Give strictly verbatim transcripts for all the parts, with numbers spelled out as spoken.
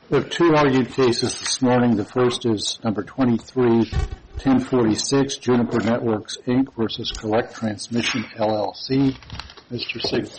We have two argued cases this morning. The first is number twenty-three ten forty-six, Juniper Networks, Incorporated versus Collect Transmission, L L C. Mister Siegel.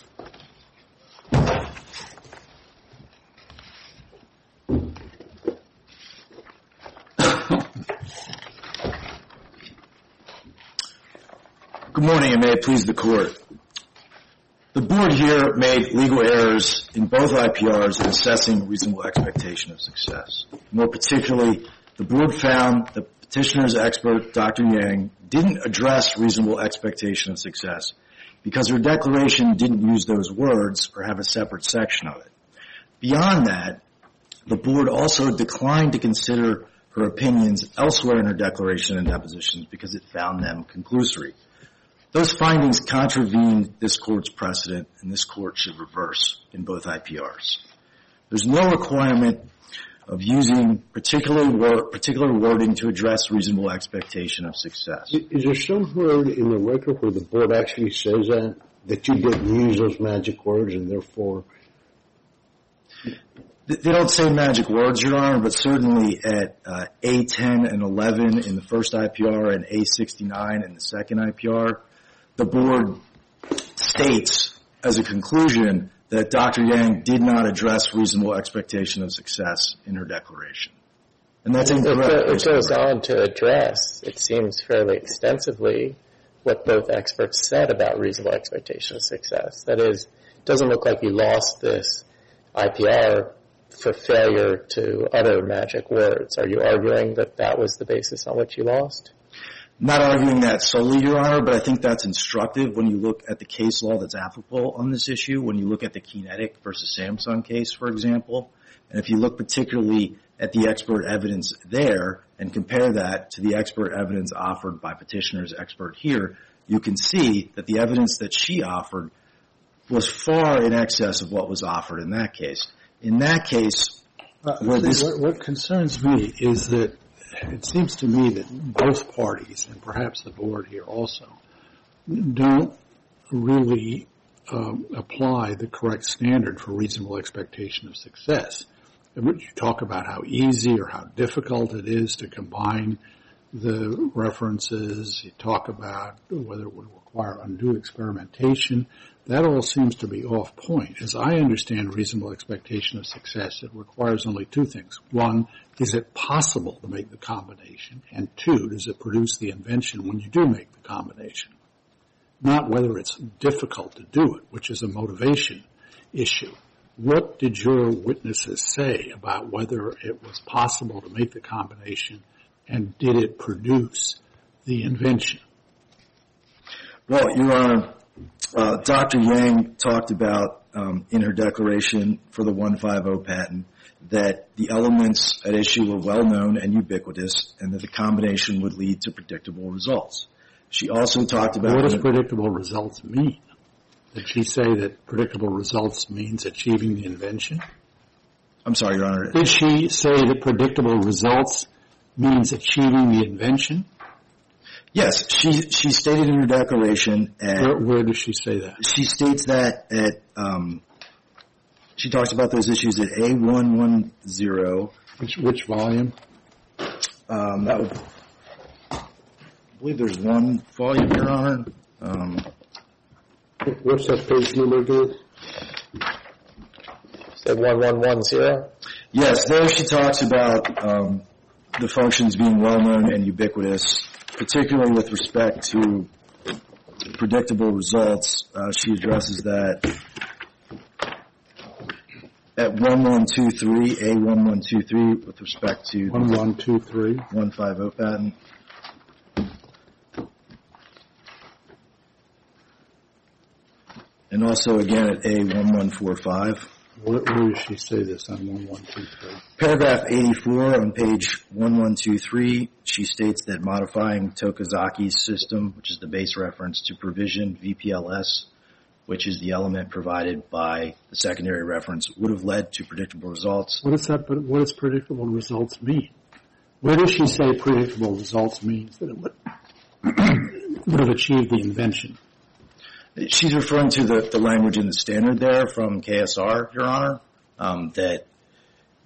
Good morning, and may it please the Court. The Board here made legal errors in both I P Rs in assessing reasonable expectation of success. More particularly, the Board found the petitioner's expert, Doctor Yang, didn't address reasonable expectation of success because her declaration didn't use those words or have a separate section of it. Beyond that, the Board also declined to consider her opinions elsewhere in her declaration and depositions because it found them conclusory. Those findings contravened this Court's precedent, and this Court should reverse in both I P Rs. There's no requirement of using particular, wor- particular wording to address reasonable expectation of success. Is there some word in the record where the Board actually says that, that you didn't use those magic words and therefore... They don't say magic words, Your Honor, but certainly at uh, A ten and eleven in the first I P R and A sixty-nine in the second I P R, the Board states as a conclusion that Doctor Yang did not address reasonable expectation of success in her declaration. And that's incorrect. It goes on to address, it seems fairly extensively, what both experts said about reasonable expectation of success. That is, it doesn't look like you lost this I P R for failure to utter magic words. Are you arguing that that was the basis on which you lost? Not arguing that solely, Your Honor, but I think that's instructive when you look at the case law that's applicable on this issue, when you look at the Kinetic versus Samsung case, for example. And if you look particularly at the expert evidence there and compare that to the expert evidence offered by petitioner's expert here, you can see that the evidence that she offered was far in excess of what was offered in that case. In that case, uh, where this... what, what concerns me is that it seems to me that both parties, and perhaps the Board here also, don't really um, apply the correct standard for reasonable expectation of success. You talk about how easy or how difficult it is to combine the references. You talk about whether it would require undue experimentation. That all seems to be off point. As I understand reasonable expectation of success, it requires only two things. One, is it possible to make the combination? And two, does it produce the invention when you do make the combination? Not whether it's difficult to do it, which is a motivation issue. What did your witnesses say about whether it was possible to make the combination, and did it produce the invention? Well, Your Honor, uh, Doctor Yang talked about um, in her declaration for the one fifty patent that the elements at issue were well known and ubiquitous, and that the combination would lead to predictable results. She also talked about... What does predictable results mean? Did she say that predictable results means achieving the invention? I'm sorry, Your Honor. Did she say that predictable results means achieving the invention? Yes, she she stated in her declaration... At, where, where does she say that? She states that at... Um, she talks about those issues at A one ten. Which, which volume? Um, that would... I believe there's one volume, Your Honor. Um... What's that page number again? Say one one ten? Yes, there she talks about um, the functions being well known and ubiquitous, particularly with respect to predictable results. Uh, she addresses that at eleven twenty-three, A eleven twenty-three, with respect to eleven twenty-three one fifty patent. And also, again, at A eleven forty-five. Where, where does she say this on eleven twenty-three? Paragraph eighty-four on page eleven twenty-three, she states that modifying Tokazaki's system, which is the base reference to provision V P L S, which is the element provided by the secondary reference, would have led to predictable results. What does that? What does predictable results mean? Where does she say predictable results means that it would, would have achieved the invention? She's referring to the, the language in the standard there from K S R, Your Honor, um, that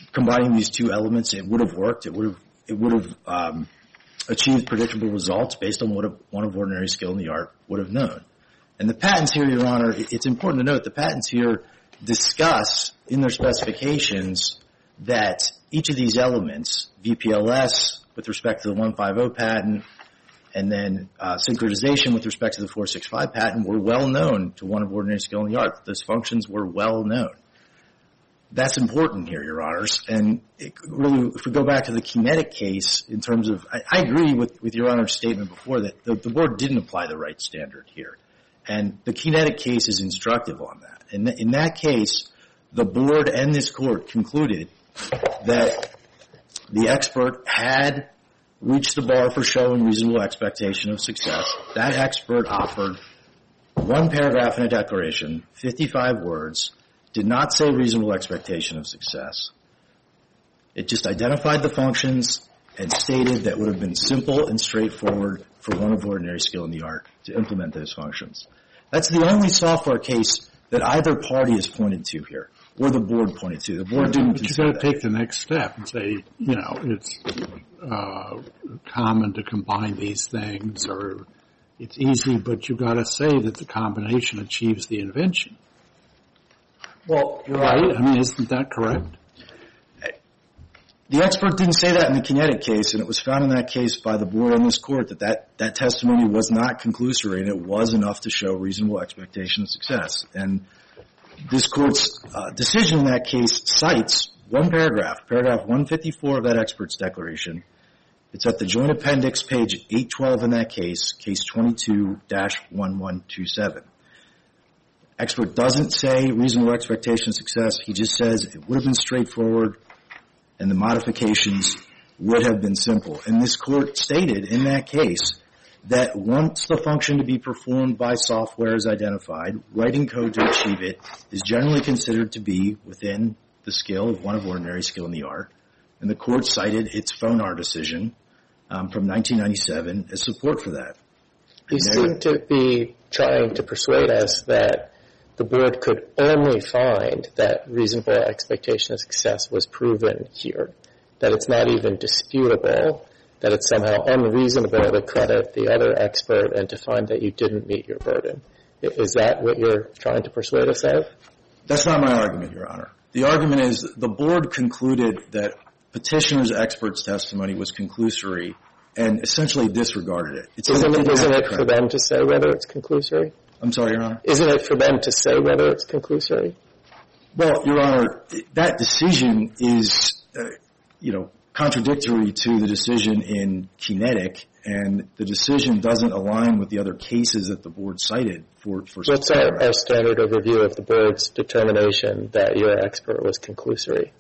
combining these two elements, it would have worked. It would have it would have um, achieved predictable results based on what a, one of ordinary skill in the art would have known. And the patents here, Your Honor, it's important to note the patents here discuss in their specifications that each of these elements, V P L S with respect to the one fifty patent, and then uh, synchronization with respect to the four sixty-five patent, were well known to one of ordinary skill in the art. Those functions were well known. That's important here, Your Honors. And it really, if we go back to the Kinetic case, in terms of, I, I agree with, with Your Honor's statement before that the, the board didn't apply the right standard here. And the Kinetic case is instructive on that. And in that case, the board and this court concluded that the expert had reached the bar for showing reasonable expectation of success. That expert offered one paragraph in a declaration, fifty-five words, did not say reasonable expectation of success. It just identified the functions and stated that it would have been simple and straightforward for one of ordinary skill in the art to implement those functions. That's the only software case that either party has pointed to here, or the board pointed to. The board didn't. But you've got to take the next step and say, you know, it's uh, common to combine these things, or it's easy, but you've got to say that the combination achieves the invention. Well, you're right. right. I mean, isn't that correct? The expert didn't say that in the Kinetic case, and it was found in that case by the board and this court that that, that testimony was not conclusory, and it was enough to show reasonable expectation of success. And this court's uh, decision in that case cites one paragraph, paragraph one fifty-four of that expert's declaration. It's at the joint appendix, page eight twelve in that case, case twenty-two dash one one two seven. Expert doesn't say reasonable expectation of success. He just says it would have been straightforward and the modifications would have been simple. And this court stated in that case that once the function to be performed by software is identified, writing code to achieve it is generally considered to be within the skill of one of ordinary skill in the art. And the court cited its Phonar decision um, from nineteen ninety-seven as support for that. You seem to be trying to persuade us that the board could only find that reasonable expectation of success was proven here, that it's not even disputable, that it's somehow unreasonable to credit the other expert and to find that you didn't meet your burden. Is that what you're trying to persuade us of? That's not my argument, Your Honor. The argument is the board concluded that petitioner's expert's testimony was conclusory and essentially disregarded it. It's isn't it, isn't it for them to say whether it's conclusory? I'm sorry, Your Honor? Isn't it for them to say whether it's conclusory? Well, Your Honor, that decision is, uh, you know, contradictory to the decision in Kinetic, and the decision doesn't align with the other cases that the board cited for for. What's our, our standard of review of the board's determination that your expert was conclusory?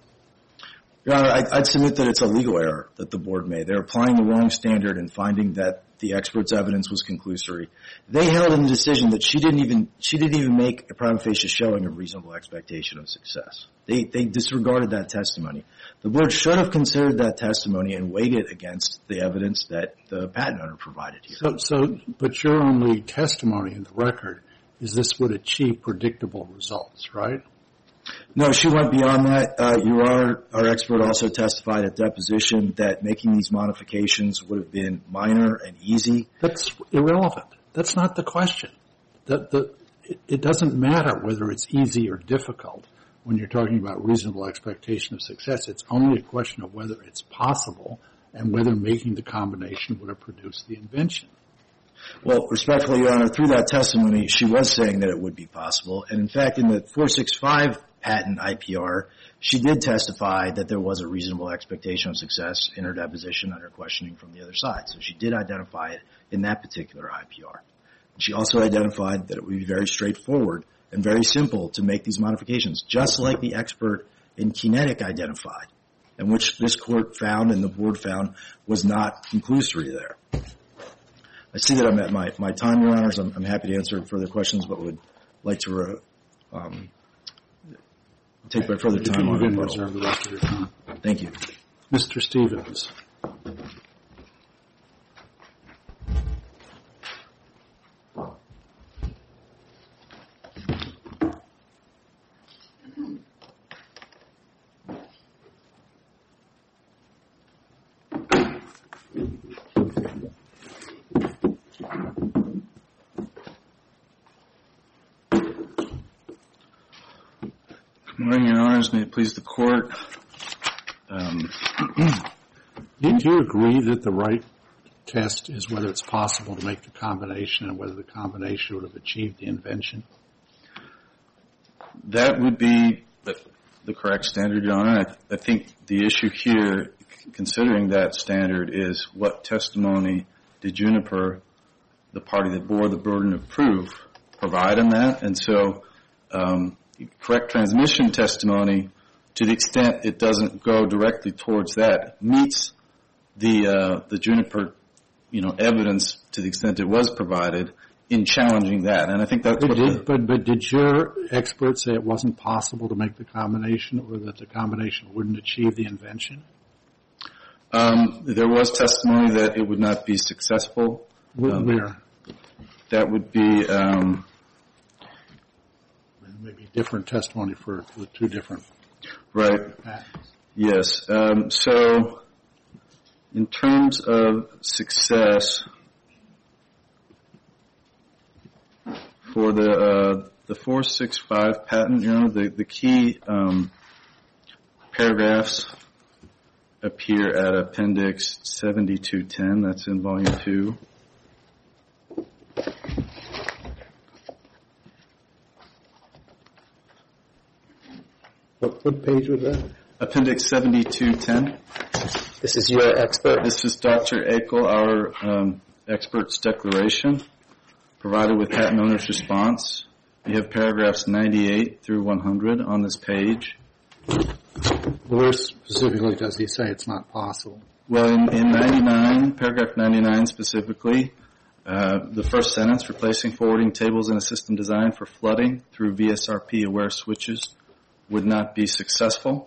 Your Honor, I'd, I'd submit that it's a legal error that the board made. They're applying the wrong standard and finding that the expert's evidence was conclusory. They held in the decision that she didn't even she didn't even make a prima facie showing of reasonable expectation of success. They they disregarded that testimony. The board should have considered that testimony and weighed it against the evidence that the patent owner provided here. So, so, but your only testimony in the record is this would achieve predictable results, right? No, she went beyond that. Uh, Your Honor, our expert also testified at deposition that making these modifications would have been minor and easy. That's irrelevant. That's not the question. The, the, it, it doesn't matter whether it's easy or difficult when you're talking about reasonable expectation of success. It's only a question of whether it's possible and whether making the combination would have produced the invention. Well, respectfully, Your Honor, through that testimony, she was saying that it would be possible. And in fact, in the four sixty-five patent I P R, she did testify that there was a reasonable expectation of success in her deposition under questioning from the other side. So she did identify it in that particular I P R. She also identified that it would be very straightforward and very simple to make these modifications, just like the expert in Kinetic identified, and which this court found and the board found was not conclusory there. I see that I'm at my, my time, Your Honors. I'm, I'm happy to answer further questions, but would like to uh, um, take my further time on it. Reserve the rest of your time. Thank you. Mister Stevens. morning, Your Honors. May it please the Court. Um, Do you agree that the right test is whether it's possible to make the combination and whether the combination would have achieved the invention? That would be the, the correct standard, Your Honor. I, I think the issue here, considering that standard, is what testimony did Juniper, the party that bore the burden of proof, provide in that? And so um, correct transmission testimony, to the extent it doesn't go directly towards that, meets the uh, the Juniper, you know, evidence to the extent it was provided in challenging that. And I think that's But what did, the, but, but did your experts say it wasn't possible to make the combination, or that the combination wouldn't achieve the invention? um, there was testimony that it would not be successful. Where? Um, Where? That would be um, Maybe different testimony for the two different right. patents. Yes. Um, so in terms of success for the uh, the four six five patent, you know, the the key um, paragraphs appear at Appendix seventy-two ten. That's in Volume two. What, what page was that? Appendix seventy-two ten. This is your expert. This is Doctor Akel, our um, expert's declaration, provided with patent owner's response. We have paragraphs ninety-eight through one hundred on this page. Where specifically does he say it's not possible? Well, in, in ninety-nine, paragraph ninety-nine specifically, uh, the first sentence, replacing forwarding tables in a system designed for flooding through V S R P-aware switches would not be successful.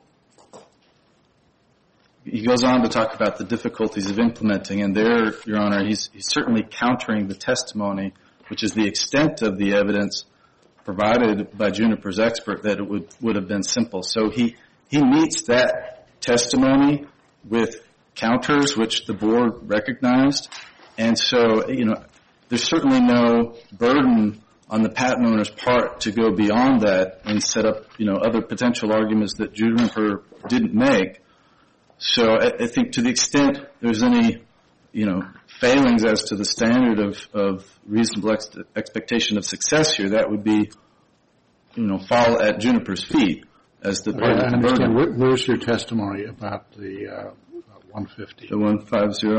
He goes on to talk about the difficulties of implementing, and there, Your Honor, he's, he's certainly countering the testimony, which is the extent of the evidence provided by Juniper's expert that it would, would have been simple. So he, he meets that testimony with counters, which the board recognized. And so, you know, there's certainly no burden on the patent owner's part to go beyond that and set up, you know, other potential arguments that Juniper didn't make. So I, I think to the extent there's any, you know, failings as to the standard of, of reasonable ex- expectation of success here, that would be, you know, fall at Juniper's feet as the part I of the understand. burden. Where, where's your testimony about the uh, one fifty? The one fifty.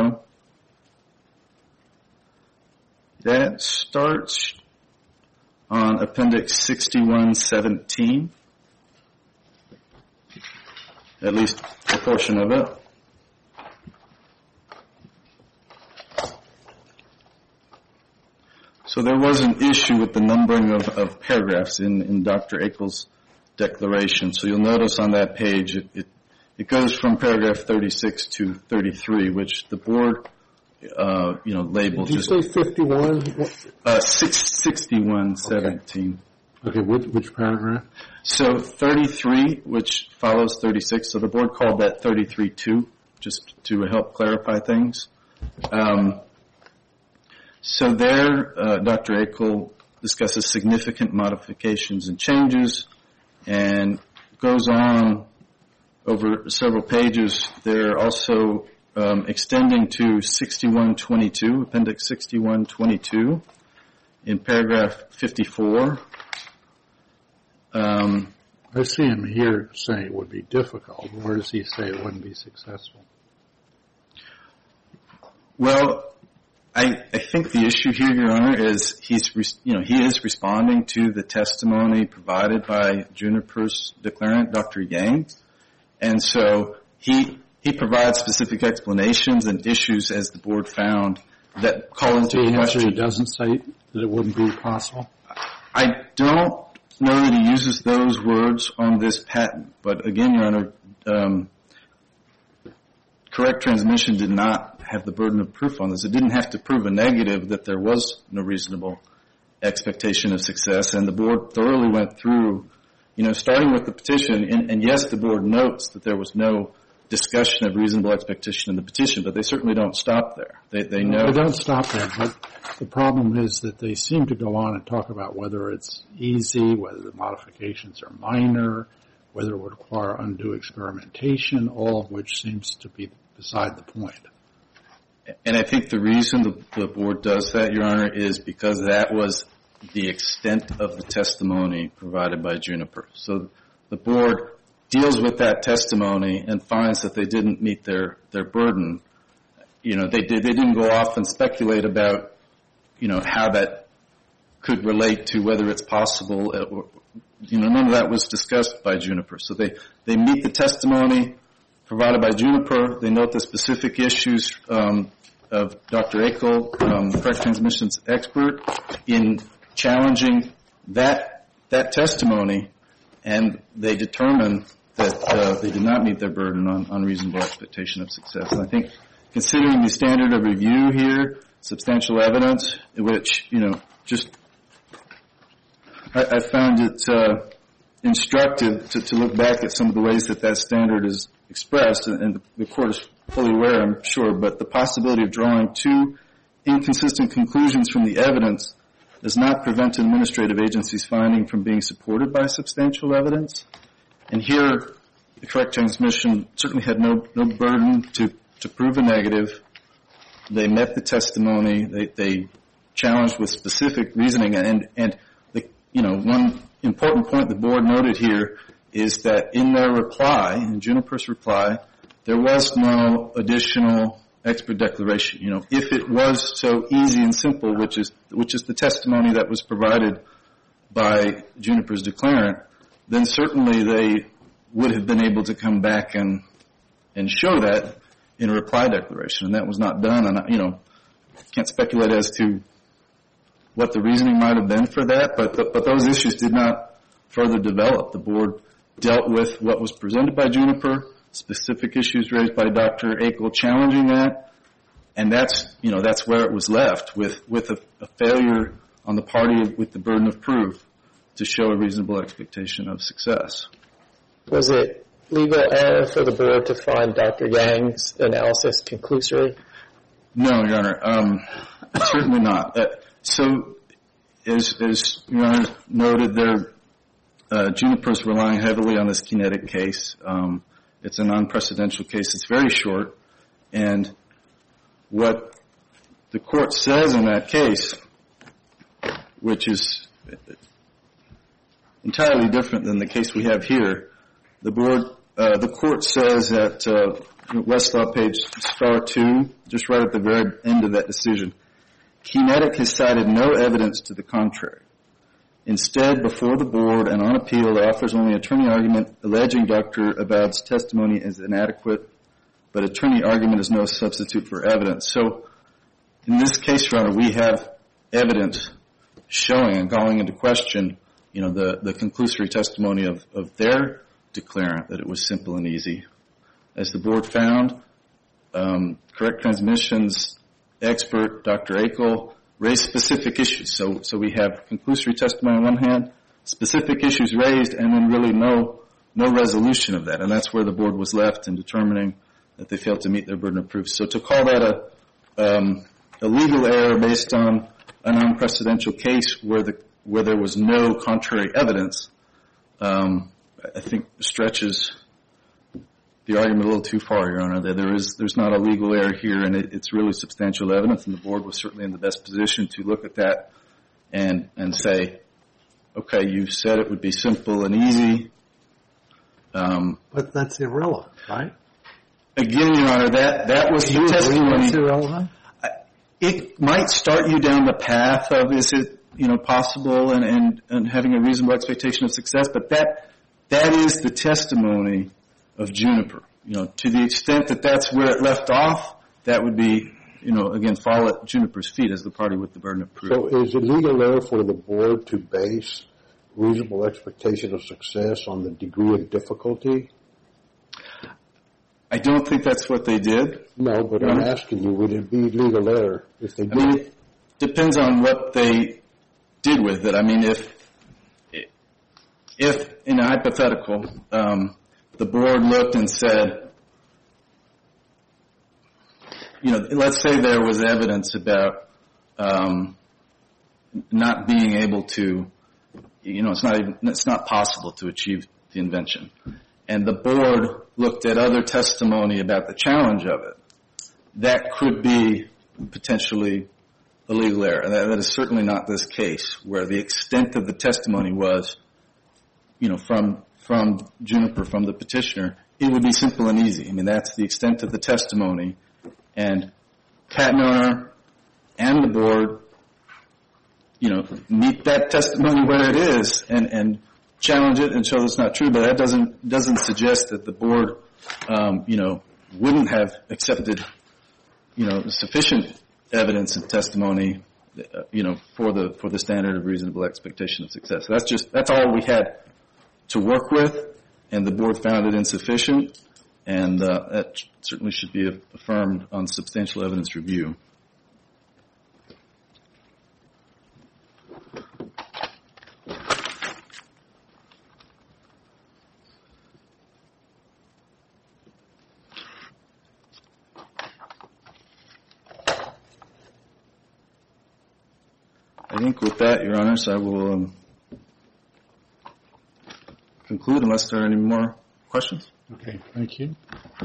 That starts on Appendix sixty-one seventeen, at least a portion of it. So there was an issue with the numbering of, of paragraphs in, in Doctor Akel's declaration. So you'll notice on that page it, it, it goes from paragraph thirty-six to thirty-three, which the board uh, you know labels Did you just say fifty-one? uh, six sixty-one seventeen. Okay, which, which paragraph? So thirty-three, which follows thirty-six, so the board called that thirty-three two, just to help clarify things. Um, so there, uh, Doctor Akel discusses significant modifications and changes, and goes on over several pages. They're also um, extending to sixty-one twenty-two, Appendix sixty-one twenty-two, in paragraph fifty-four. Um, I see him here saying it would be difficult. Where does he say it wouldn't be successful? well, I, I think the issue here, Your Honor, is he's, re- you know, he is responding to the testimony provided by Juniper's declarant, Doctor Yang, and so he he provides specific explanations and issues, as the board found, that call into The answer, he question. doesn't say that it wouldn't be possible? I don't know that he uses those words on this patent, but again, Your Honor, um, correct transmission did not have the burden of proof on this. It didn't have to prove a negative that there was no reasonable expectation of success, and the board thoroughly went through, you know, starting with the petition, and, and yes, the board notes that there was no discussion of reasonable expectation in the petition, but they certainly don't stop there. They, they know. They don't stop there, but the problem is that they seem to go on and talk about whether it's easy, whether the modifications are minor, whether it would require undue experimentation, all of which seems to be beside the point. And I think the reason the, the board does that, Your Honor, is because that was the extent of the testimony provided by Juniper. So the board deals with that testimony and finds that they didn't meet their, their burden. You know, they did, they didn't go off and speculate about, you know, how that could relate to whether it's possible. Or, you know, none of that was discussed by Juniper. So they, they meet the testimony provided by Juniper. They note the specific issues um, of Doctor Akel, um, correct transmissions expert, in challenging that that testimony, and they determine that uh, they did not meet their burden on unreasonable expectation of success. And I think considering the standard of review here, substantial evidence, which, you know, just I, I found it uh, instructive to, to look back at some of the ways that that standard is expressed, and, and the court is fully aware, I'm sure, but the possibility of drawing two inconsistent conclusions from the evidence does not prevent an administrative agency's finding from being supported by substantial evidence. And here, the correct transmission certainly had no, no burden to, to prove a negative. They met the testimony. They, they challenged with specific reasoning. And, and the, you know, one important point the board noted here is that in their reply, in Juniper's reply, there was no additional expert declaration. You know, if it was so easy and simple, which is which is the testimony that was provided by Juniper's declarant, then certainly they would have been able to come back and and show that in a reply declaration, and that was not done. And you know, can't speculate as to what the reasoning might have been for that, but but, but those issues did not further develop. The board dealt with what was presented by Juniper, specific issues raised by Doctor Akel challenging that, and that's, you know, that's where it was left, with, with a, a failure on the party with the burden of proof to show a reasonable expectation of success. Was it legal error for the board to find Doctor Yang's analysis conclusory? No, Your Honor, um, certainly not. Uh, so, as, as Your Honor noted, there, uh, Juniper's relying heavily on this kinetic case. Um, It's a non-precedential case. It's very short. And what the court says in that case, which is entirely different than the case we have here, the board, uh, the court says at uh, Westlaw page star two, just right at the very end of that decision, Kinetic has cited no evidence to the contrary. Instead, before the board and on appeal, it offers only attorney argument alleging Doctor Abad's testimony is inadequate, but attorney argument is no substitute for evidence. So, in this case, Your Honor, we have evidence showing and calling into question, you know, the, the conclusory testimony of, of their declarant that it was simple and easy. As the board found, um, correct transmissions expert Doctor Akel raised specific issues. So, so we have conclusory testimony on one hand, specific issues raised, and then really no, no resolution of that. And that's where the board was left in determining that they failed to meet their burden of proof. So to call that a, um, a legal error based on a non-precedential case where the, where there was no contrary evidence, um, I think stretches the argument a little too far, Your Honor. That there is, there's not a legal error here, and it, it's really substantial evidence, and the board was certainly in the best position to look at that and and say, okay, you said it would be simple and easy. Um, but that's irrelevant, right? Again, Your Honor, that that was the testimony. It's irrelevant? It might start you down the path of is it, you know, possible and, and, and having a reasonable expectation of success, but that that is the testimony of Juniper. You know, to the extent that that's where it left off, that would be, you know, again, fall at Juniper's feet as the party with the burden of proof. So is it legal error for the board to base reasonable expectation of success on the degree of difficulty? I don't think that's what they did. No, but I'm asking you, would it be legal error if they did? I mean, it depends on what they did with it. I mean, if, if in a hypothetical, um, the board looked and said, you know, let's say there was evidence about um, not being able to, you know, it's not even, it's not possible to achieve the invention. And the board looked at other testimony about the challenge of it. That could be potentially a legal error. That, that is certainly not this case, where the extent of the testimony was, you know, from from Juniper, from the petitioner, it would be simple and easy. I mean, that's the extent of the testimony. And patent owner and the board, you know, meet that testimony where it is and, and challenge it and show it's not true. But that doesn't doesn't suggest that the board, um, you know, wouldn't have accepted, you know, sufficient evidence and testimony, uh, you know, for the for the standard of reasonable expectation of success. That's just that's all we had to work with, and the board found it insufficient, and uh, that certainly should be affirmed on substantial evidence review. I think with that, Your Honors, I will um, conclude unless there are any more questions. Okay, thank you.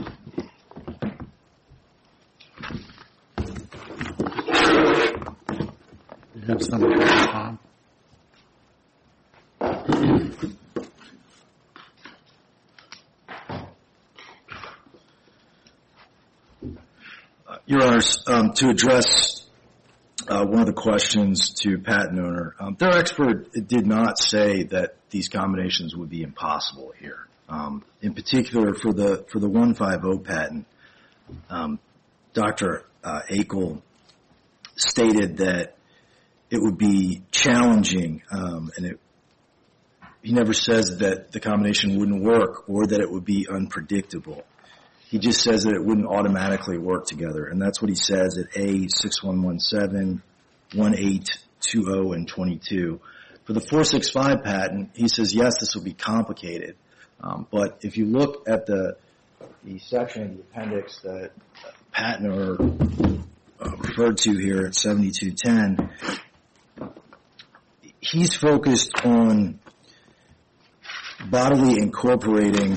You have something to Tom? Uh, Your Honors, um, to address Uh, one of the questions to patent owner, um, their expert did not say that these combinations would be impossible here. Um, in particular, for the for the one fifty patent, um, Doctor Uh, Akel stated that it would be challenging, um, and it, he never says that the combination wouldn't work or that it would be unpredictable. He just says that it wouldn't automatically work together, and that's what he says at A six one one seven, one eight two zero, and twenty-two. For the four sixty-five patent, he says, yes, this will be complicated, um, but if you look at the the section of the appendix that patent owner uh, referred to here at seventy-two ten, he's focused on bodily incorporating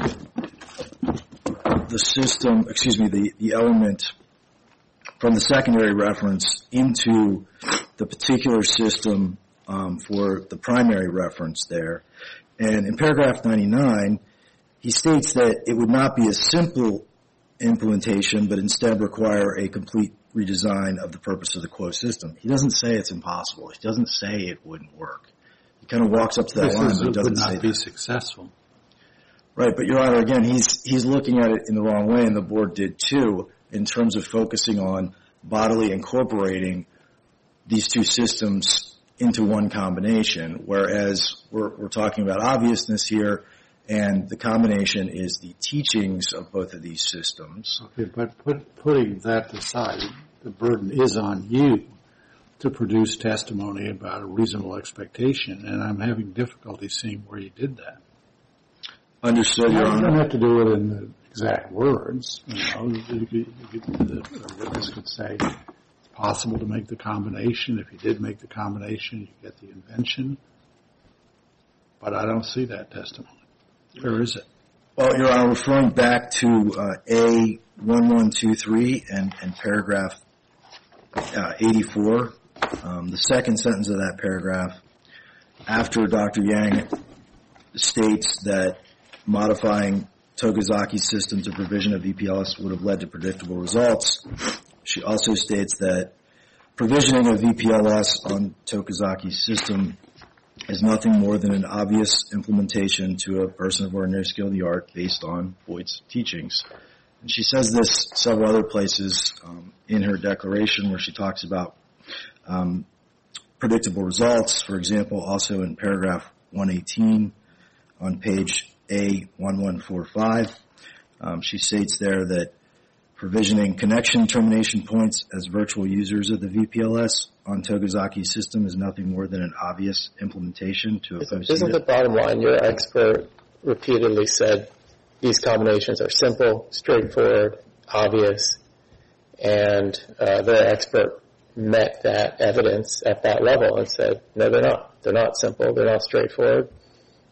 the system, excuse me, the, the element from the secondary reference into the particular system um, for the primary reference there. And in paragraph ninety-nine, he states that it would not be a simple implementation, but instead require a complete redesign of the purpose of the quote system. He doesn't say it's impossible. He doesn't say it wouldn't work. He kind of walks up to that this line, is, but he doesn't would not say be that. successful. Right, but Your Honor, again, he's he's looking at it in the wrong way, and the board did too, in terms of focusing on bodily incorporating these two systems into one combination, whereas we're, we're talking about obviousness here, and the combination is the teachings of both of these systems. Okay, but put, putting that aside, the burden is on you to produce testimony about a reasonable expectation, and I'm having difficulty seeing where you did that. Understood, Your You Honor. don't have to do it in the exact words. You know, you could, you could, the witness could say it's possible to make the combination. If you did make the combination, you get the invention. But I don't see that testimony. Where is it? Well, Your Honor, referring back to uh, A one one two three and, and paragraph uh, eighty-four, um, the second sentence of that paragraph, after Doctor Yang states that modifying Tokazaki's system to provision of V P L S would have led to predictable results, she also states that provisioning of V P L S on Tokazaki's system is nothing more than an obvious implementation to a person of ordinary skill in the art based on Voigt's teachings. And she says this several other places um, in her declaration where she talks about um, predictable results. For example, also in paragraph one eighteen on page A one one four five, um, she states there that provisioning connection termination points as virtual users of the V P L S on Tokazaki's system is nothing more than an obvious implementation to a Isn't, isn't the bottom line, your expert repeatedly said these combinations are simple, straightforward, obvious, and uh, their expert met that evidence at that level and said, no, they're not. They're not simple. They're not straightforward.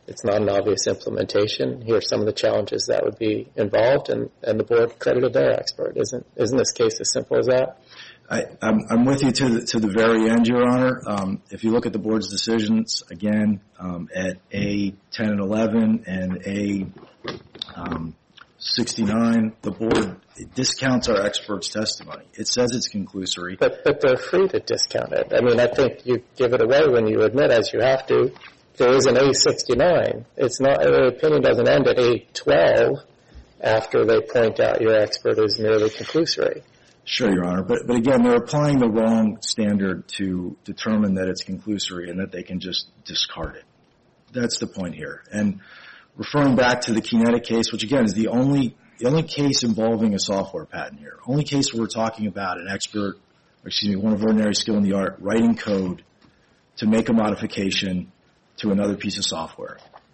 it's not an obvious implementation. Here are some of the challenges that would be involved, and, and the board credited their expert. Isn't isn't this case as simple as that? I, I'm, I'm with you to the, to the very end, Your Honor. Um, if you look at the board's decisions, again, um, at A ten and eleven and A um, sixty-nine, the board discounts our expert's testimony. It says it's conclusory. But, but they're free to discount it. I mean, I think you give it away when you admit, as you have to, there is an A sixty-nine. It's not, the opinion doesn't end at A twelve after they point out your expert is merely conclusory. Sure, Your Honor. But, but again, they're applying the wrong standard to determine that it's conclusory and that they can just discard it. That's the point here. And referring back to the Kinetic case, which again is the only the only case involving a software patent here, only case where we're talking about an expert, or excuse me, one of ordinary skill in the art, writing code to make a modification to another piece of software.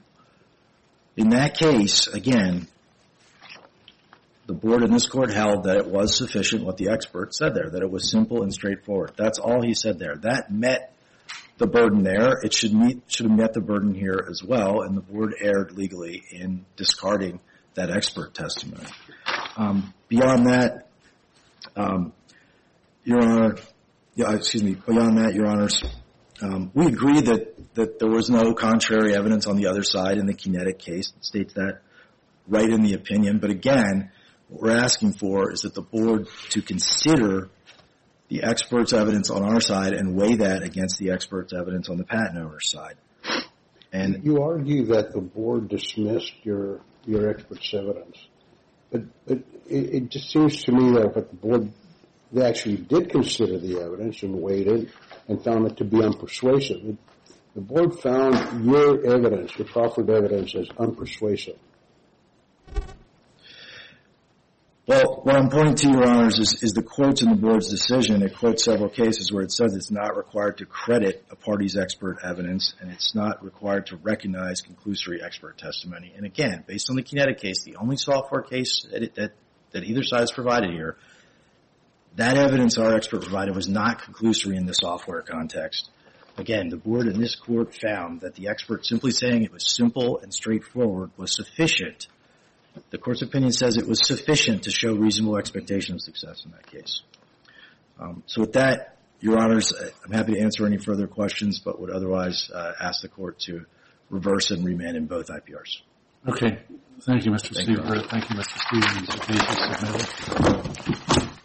In that case, again, the board in this court held that it was sufficient what the expert said there, that it was simple and straightforward. That's all he said there. That met the burden there. It should meet should have met the burden here as well, and the board erred legally in discarding that expert testimony. Um, beyond that, um, Your Honor, yeah, excuse me, beyond that, Your Honors, um, we agree that, that there was no contrary evidence on the other side in the Kinetic case. It states that right in the opinion. But again, what we're asking for is that the board to consider the expert's evidence on our side and weigh that against the expert's evidence on the patent owner's side. And you argue that the board dismissed your your expert's evidence, but, but it, it just seems to me that if the board they actually did consider the evidence and weighed it and found it to be unpersuasive. It, the board found your evidence, the proffered evidence, as unpersuasive. Well, what I'm pointing to, Your Honors, is, is the quotes in the board's decision. It quotes several cases where it says it's not required to credit a party's expert evidence, and it's not required to recognize conclusory expert testimony. And again, based on the Kinetic case, the only software case that, it, that, that either side has provided here, that evidence our expert provided was not conclusory in the software context. Again, the board in this court found that the expert simply saying it was simple and straightforward was sufficient. The court's opinion says it was sufficient to show reasonable expectation of success in that case. Um, so with that, Your Honors, I'm happy to answer any further questions, but would otherwise uh, ask the court to reverse and remand in both I P Rs. Okay. Thank you, Mister Thank you, Stevens. Thank you, Mister Stevens. The case is submitted.